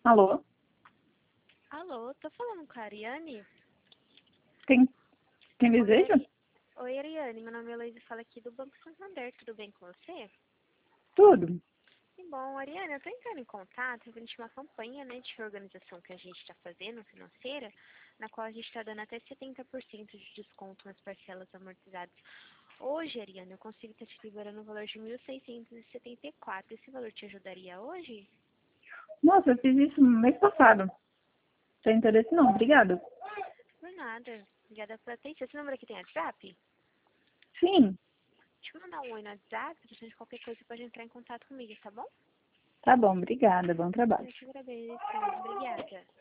Alô? Alô, tô falando com a Ariane? Quem Oi, deseja? Oi, Ariane, meu nome é Heloísa, falo aqui do Banco Santander, tudo bem com você? Tudo. Que bom, Ariane, eu tô entrando em contato referente a uma campanha, né, de reorganização que a gente está fazendo, financeira, na qual a gente está dando até 70% de desconto nas parcelas amortizadas. Hoje, Ariane, eu consigo estar te liberando o valor de 1.674. Esse valor te ajudaria hoje? Nossa, eu fiz isso no mês passado. Sem interesse não, obrigada. Por nada. Obrigada pela atenção. Esse número aqui tem WhatsApp? Sim, Deixa eu mandar um oi no WhatsApp, se de qualquer coisa pode entrar em contato comigo, tá bom? tá bom, obrigada, bom trabalho. Eu te agradeço. Obrigada.